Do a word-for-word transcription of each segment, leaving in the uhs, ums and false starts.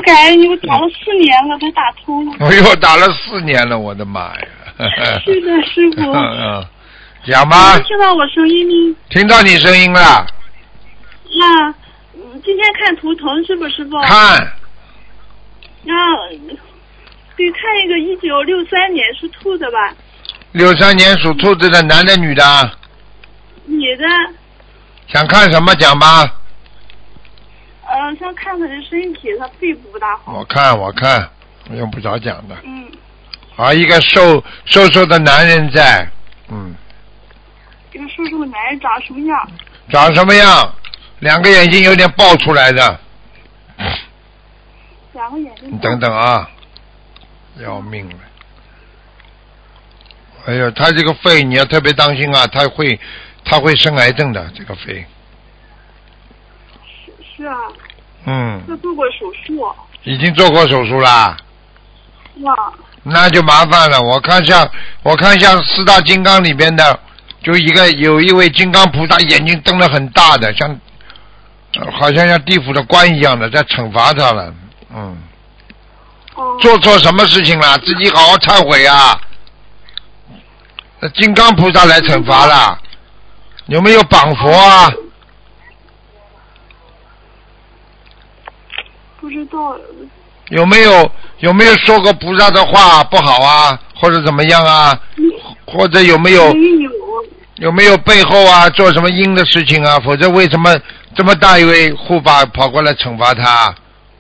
感恩你，我打了四年了才打通了。 我又打了四年了，我的妈呀！ 是的，师傅。 嗯，讲吧。 能听到我声音吗？ 听到你声音了。 那、嗯、今天看图腾是不是，师傅？ 看。 那给看一个一九六三年属兔的吧。 六三年属兔子的，男的女的？ 女的。 想看什么讲吧？ 嗯、呃，想看他的身体，他肺部不大好。 我看我看，用不着讲的。 嗯。 啊，一个瘦瘦瘦的男人在，嗯。 一个瘦瘦的男人长什么样？ 长什么样？两个眼睛有点爆出来的。 两个眼睛。 你等等啊，要命了！哎呦，他这个肺你要特别当心啊，他会他会生癌症的，这个肺。 是是啊。 嗯。 他做过手术。 已经做过手术啦。 哇。 那就麻烦了，我看像我看像四大金刚里边的，就一个有一位金刚菩萨眼睛瞪得很大的，像、呃、好像像地府的官一样的，在惩罚他了。嗯。 哦。 做错什么事情了？自己好好忏悔啊！金刚菩萨来惩罚了，有没有绑佛啊？ 不知道。 有没有有没有说过菩萨的话不好啊，或者怎么样啊？或者有没有有没有背后啊做什么阴的事情啊？否则为什么这么大一位护法跑过来惩罚他？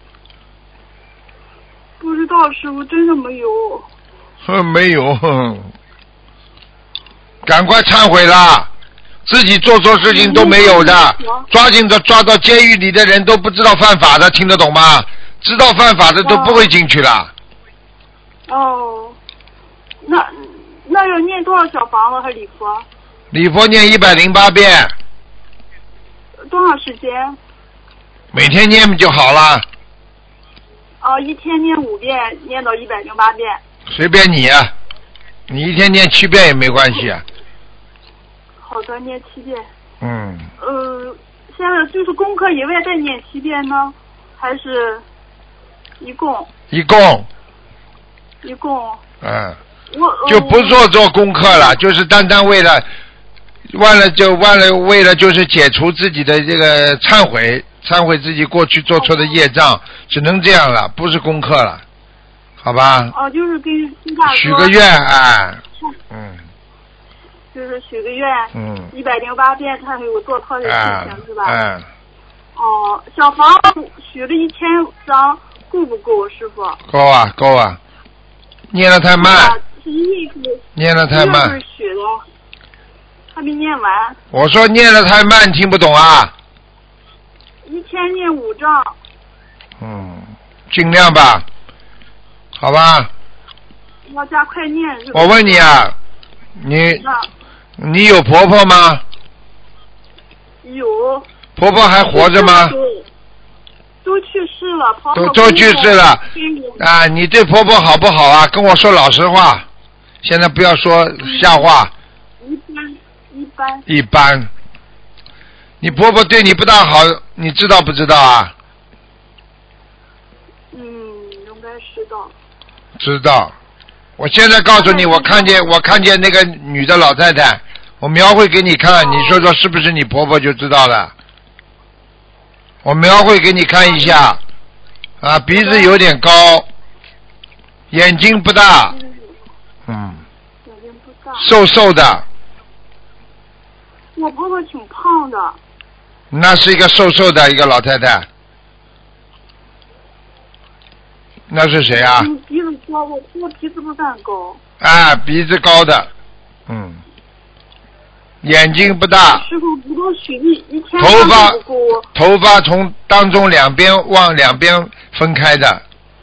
不知道，师傅，真的没有。 哼，没有，哼。赶快忏悔啦！自己做错事情都没有的，抓紧着抓到监狱里的人都不知道犯法的，听得懂吗？知道犯法的都不会进去了。 哦，那那要念多少小房子和礼佛？ 礼佛念一百零八遍。 多长时间？ 每天念就好了。 哦，一天念五遍，念到一百零八遍。 随便你啊，你一天念七遍也没关系啊。 好的，念七遍。 嗯。 呃，现在就是功课以外再念七遍呢，还是一共？ 一共。 一共。 嗯。 我就不做做功课了，就是单单为了，为了就为了为了就是解除自己的这个忏悔，忏悔自己过去做错的业障，只能这样了，不是功课了，好吧？ 哦，就是跟新大哥许个愿，哎，嗯。 就是许个愿， 嗯， 一百零八遍忏悔我做错的事情、啊、是吧？ 嗯。 哦，小房许了一千张，够不够，师傅？ 够啊，够啊，念得太慢。 啊、是一月份。 念得太慢。 一月份许的，还没念完。 我说念得太慢，听不懂啊？ 一天念五张。 嗯，尽量吧，好吧。 要加快念是吧？ 我问你啊，你。 啊你有婆婆吗？ 有。 婆婆还活着吗？ 都去世了，婆婆都都去世了。啊，你对婆婆好不好啊？跟我说老实话，现在不要说瞎话。 一般一般。 一般。你婆婆对你不大好，你知道不知道啊？ 嗯，应该知道。 知道。我现在告诉你，我看见我看见那个女的老太太，我描绘给你看，你说说是不是你婆婆就知道了。我描绘给你看一下，啊，鼻子有点高，眼睛不大，嗯， 眼睛不大， 瘦瘦的。 我婆婆挺胖的。 那是一个瘦瘦的一个老太太。那是谁啊？ 鼻子高，我我鼻子不算高。 啊，鼻子高的，嗯，眼睛不大。 师傅不都许一一天头发头发从当中两边往两边分开的。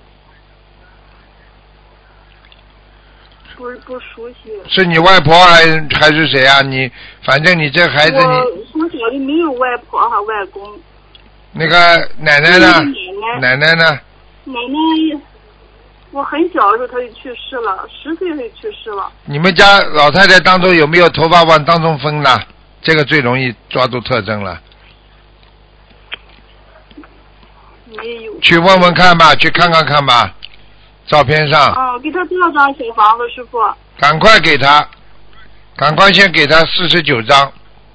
不不熟悉。 是你外婆还还是谁啊？你反正你这孩子你。 我从小就没有外婆和外公。 那个奶奶呢？ 奶奶奶呢？ 奶奶，我很小的时候她就去世了，十岁就去世了。 你们家老太太当中有没有头发往当中分呢？这个最容易抓住特征了。 没有。 去问问看吧，去看看看吧，照片上。 嗯，给他多少张小房子，师傅？ 赶快给他，赶快先给他四十九张。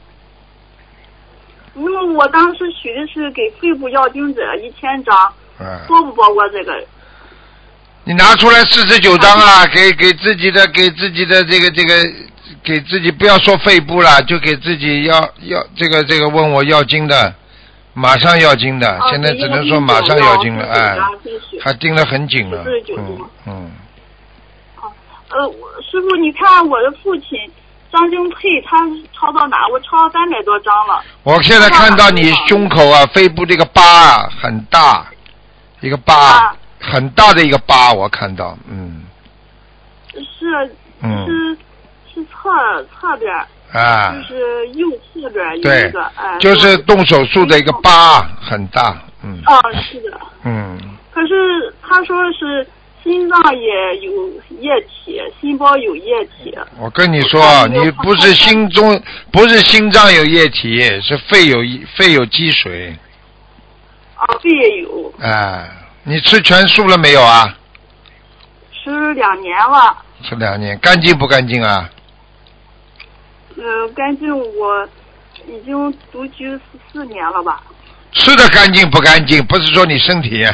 因为我当时许的是给肺部要经者一千张， 嗯。 包不包括这个？ 你拿出来四十九张啊，给给自己的给自己的这个这个，给自己不要说肺部了，就给自己要要这个这个问我要经的，马上要经的， 啊、 现在只能说马上要经了，哎，还盯得很紧了，嗯嗯。 啊，呃，师傅，你看我的父亲张经佩，他抄到哪？我抄三百多张了。 我现在看到你胸口啊、肺部这个疤啊很大，一个疤。啊很大的一个疤，我看到，嗯， 是， 嗯， 是是侧侧边， 啊， 就是右侧边一对个，哎、呃， 就是动手术的一个疤，很大，嗯， 哦，是的， 嗯， 可是他说是心脏也有液体，心包有液体。 我跟你说，你不是心中不是心脏有液体，是肺有肺有积水。 啊，肺也有。 哎。你吃全素了没有啊？ 吃两年了。 吃两年，干净不干净啊？ 呃，干净，我已经独居四四年了吧。 吃的干净不干净？不是说你身体。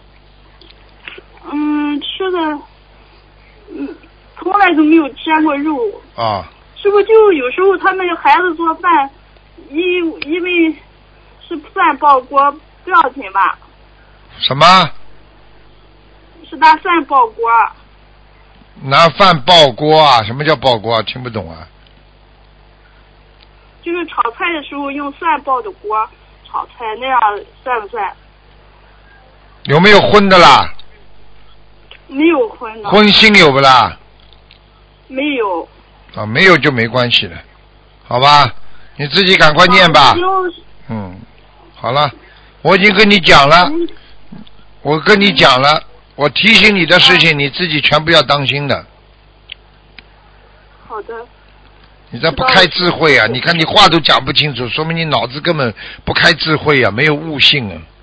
嗯，吃的，嗯，从来都没有沾过肉。 啊。 是不是就有时候他们孩子做饭，因因为是饭爆锅，不要紧吧？ 什么？ 是拿饭爆锅。 拿饭爆锅啊？什么叫爆锅？听不懂啊。 就是炒菜的时候用蒜爆的锅炒菜，那样算不算？ 有没有荤的啦？ 没有荤的。 荤腥有不啦？ 没有。 啊，没有就没关系了，好吧？你自己赶快念吧。 啊、 嗯，好了，我已经跟你讲了。嗯我跟你讲了，我提醒你的事情，你自己全部要当心的。 好的。 你这不开智慧啊！你看你话都讲不清楚，说明你脑子根本不开智慧啊，没有悟性啊。